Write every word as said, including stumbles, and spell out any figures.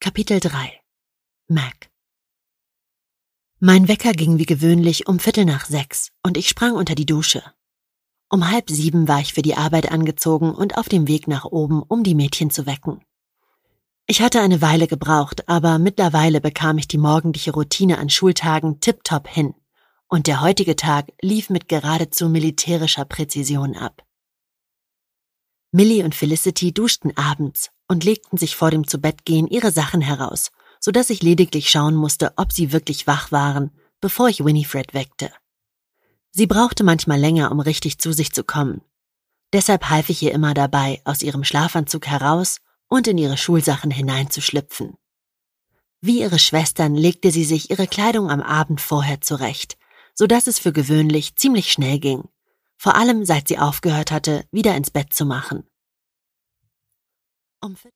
Kapitel drei. Mac. Mein Wecker ging wie gewöhnlich um Viertel nach sechs und ich sprang unter die Dusche. Um halb sieben war ich für die Arbeit angezogen und auf dem Weg nach oben, um die Mädchen zu wecken. Ich hatte eine Weile gebraucht, aber mittlerweile bekam ich die morgendliche Routine an Schultagen tipptopp hin und der heutige Tag lief mit geradezu militärischer Präzision ab. Millie und Felicity duschten abends und legten sich vor dem Zubettgehen ihre Sachen heraus, sodass ich lediglich schauen musste, ob sie wirklich wach waren, bevor ich Winifred weckte. Sie brauchte manchmal länger, um richtig zu sich zu kommen. Deshalb half ich ihr immer dabei, aus ihrem Schlafanzug heraus und in ihre Schulsachen hineinzuschlüpfen. Wie ihre Schwestern legte sie sich ihre Kleidung am Abend vorher zurecht, sodass es für gewöhnlich ziemlich schnell ging, vor allem seit sie aufgehört hatte, wieder ins Bett zu machen. Um